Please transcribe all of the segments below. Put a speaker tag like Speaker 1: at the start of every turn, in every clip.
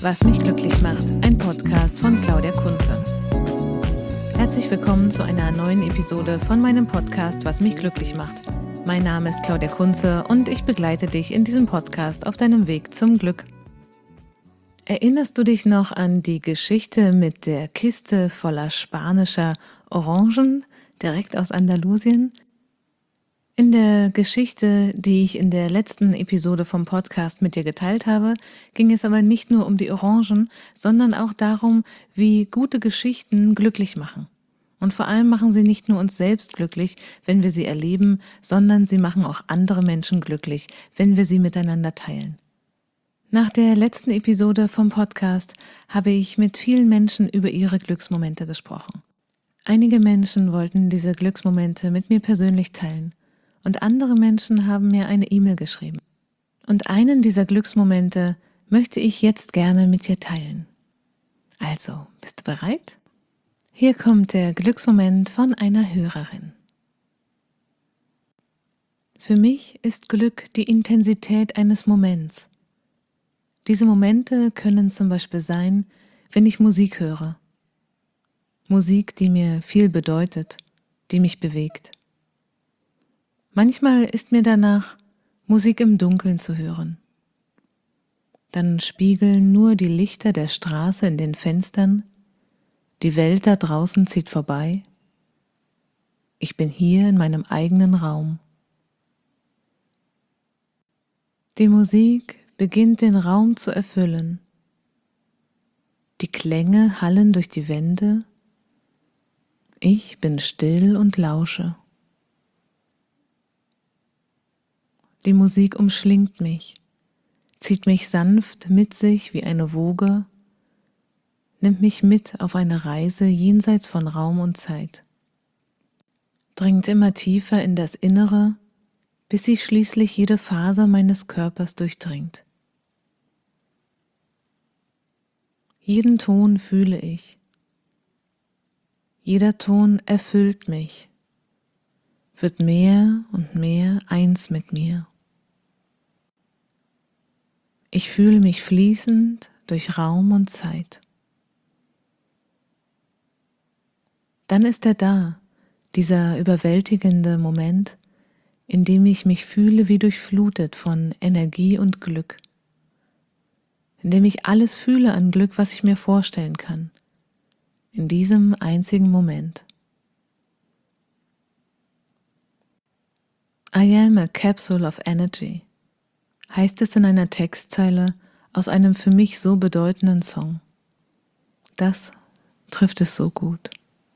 Speaker 1: Was mich glücklich macht, ein Podcast von Claudia Kunze. Herzlich willkommen zu einer neuen Episode von meinem Podcast Was mich glücklich macht. Mein Name ist Claudia Kunze und ich begleite dich in diesem Podcast auf deinem Weg zum Glück. Erinnerst du dich noch an die Geschichte mit der Kiste voller spanischer Orangen direkt aus Andalusien? In der Geschichte, die ich in der letzten Episode vom Podcast mit dir geteilt habe, ging es aber nicht nur um die Orangen, sondern auch darum, wie gute Geschichten glücklich machen. Und vor allem machen sie nicht nur uns selbst glücklich, wenn wir sie erleben, sondern sie machen auch andere Menschen glücklich, wenn wir sie miteinander teilen. Nach der letzten Episode vom Podcast habe ich mit vielen Menschen über ihre Glücksmomente gesprochen. Einige Menschen wollten diese Glücksmomente mit mir persönlich teilen. Und andere Menschen haben mir eine E-Mail geschrieben. Und einen dieser Glücksmomente möchte ich jetzt gerne mit dir teilen. Also, bist du bereit? Hier kommt der Glücksmoment von einer Hörerin. Für mich ist Glück die Intensität eines Moments. Diese Momente können zum Beispiel sein, wenn ich Musik höre. Musik, die mir viel bedeutet, die mich bewegt. Manchmal ist mir danach, Musik im Dunkeln zu hören. Dann spiegeln nur die Lichter der Straße in den Fenstern, die Welt da draußen zieht vorbei. Ich bin hier in meinem eigenen Raum. Die Musik beginnt den Raum zu erfüllen. Die Klänge hallen durch die Wände. Ich bin still und lausche. Die Musik umschlingt mich, zieht mich sanft mit sich wie eine Woge, nimmt mich mit auf eine Reise jenseits von Raum und Zeit, dringt immer tiefer in das Innere, bis sie schließlich jede Faser meines Körpers durchdringt. Jeden Ton fühle ich. Jeder Ton erfüllt mich, wird mehr und mehr eins mit mir. Ich fühle mich fließend durch Raum und Zeit. Dann ist er da, dieser überwältigende Moment, in dem ich mich fühle wie durchflutet von Energie und Glück, in dem ich alles fühle an Glück, was ich mir vorstellen kann, in diesem einzigen Moment. I am a capsule of energy, heißt es in einer Textzeile aus einem für mich so bedeutenden Song. Das trifft es so gut.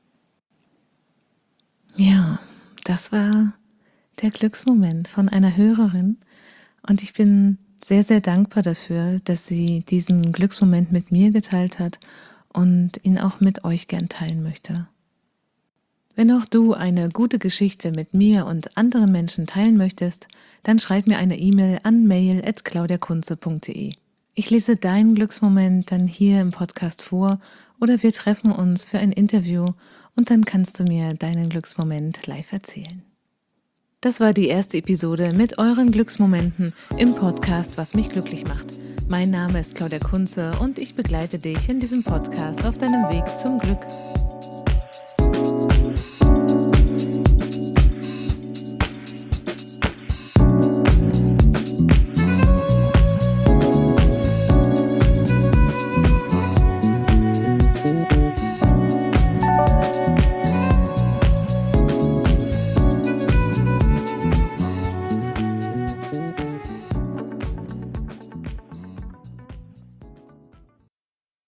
Speaker 1: Ja, das war der Glücksmoment von einer Hörerin und ich bin sehr, sehr dankbar dafür, dass sie diesen Glücksmoment mit mir geteilt hat und ihn auch mit euch gern teilen möchte. Wenn auch du eine gute Geschichte mit mir und anderen Menschen teilen möchtest, dann schreib mir eine E-Mail an mail@claudiakunze.de. Ich lese deinen Glücksmoment dann hier im Podcast vor oder wir treffen uns für ein Interview und dann kannst du mir deinen Glücksmoment live erzählen. Das war die erste Episode mit euren Glücksmomenten im Podcast Was mich glücklich macht. Mein Name ist Claudia Kunze und ich begleite dich in diesem Podcast auf deinem Weg zum Glück.